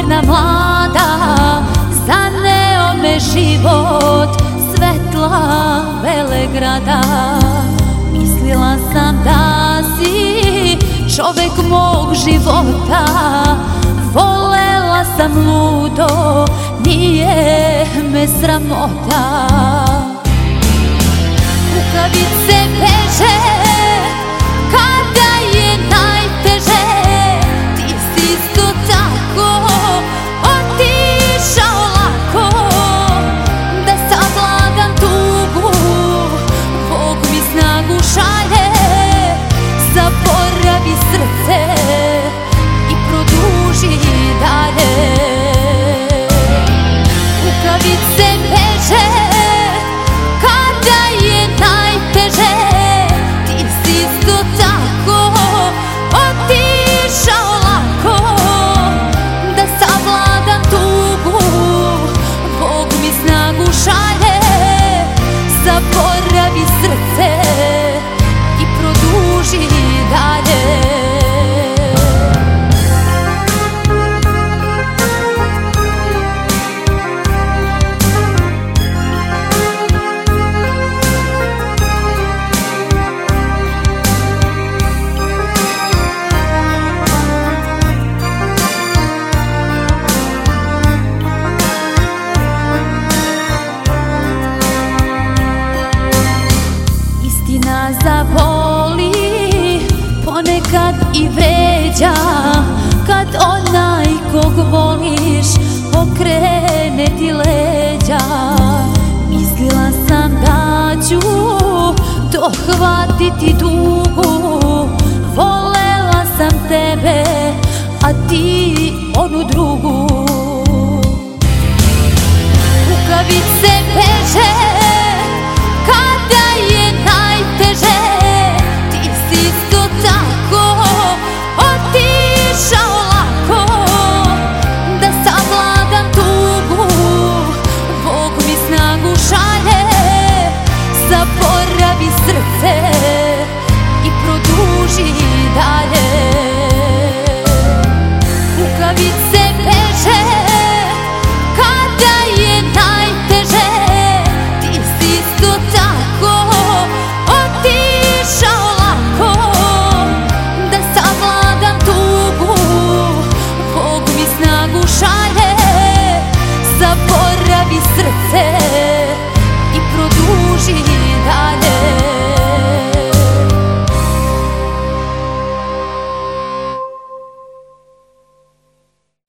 godina mlada, zaneo me život svetla velegrada. Mislila sam da si čovek mog života, volela sam ludo, nije me sramota. Kukavice beže kada je najteže, ti si isto tako otišao lako. Da savladam tugu, Bog mi snagu šalje, zaboravi srce i produži dalje. Kukavice beže kada je najteže, ti si isto tako otišao lako. Da savladam tugu, Bog mi snagu šalje, zaboravi srce i produži dalje. Istina zaboli, ponekad i vređa, kad onaj kog voliš okrene ti leđa. Mislila sam da ću dohvatiti tugu, volela sam tebe, a ti onu drugu. Kukavice beže kada je najteže, ti si isto tako otišao lako. Da savladam tugu, Bog mi snagu šalje, zaboravi srce i produži dalje. Kukavice beže kada je najteže, ti si isto tako otišao lako. Da savladam tugu, Bog mi snagu šalje,